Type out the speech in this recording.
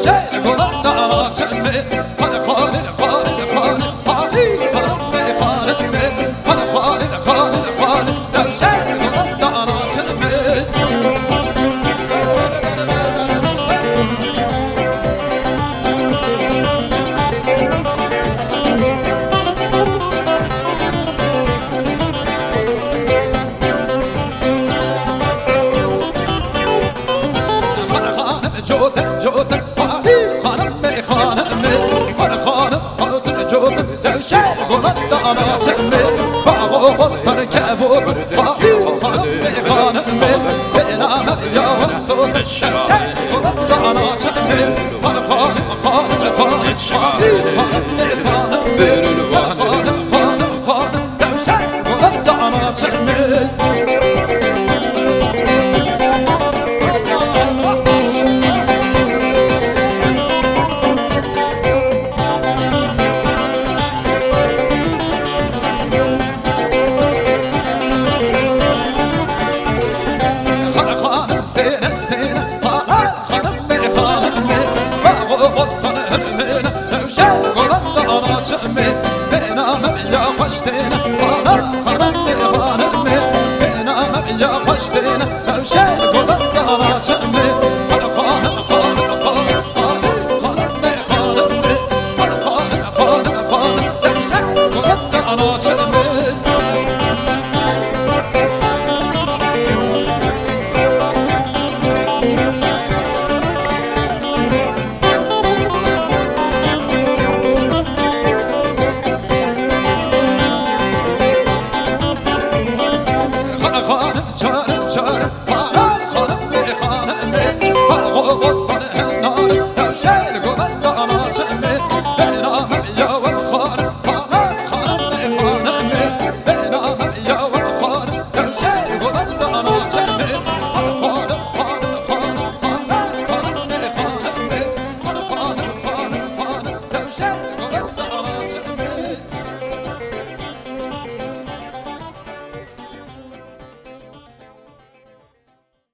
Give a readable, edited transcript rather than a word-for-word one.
شهر گلان دانا چمه خانه خانه خانه خانه خانه خانه خانه خانه خانه خانه خانه در شهر گلان دانا چمه جوتن جوتن خانم بی خانم خانم خانم خاطر جوتن زوشه گلان دانا چمه باغ و بستان کبود خانم بی خانم به نام از یاور صوت شهر گلان دانا چمه خانم خانم خانم خانم خانم بی خانم خانم خانم خانم زوشه گلان دانا چمه سینه سینه خانم بی خانم باغ و بستان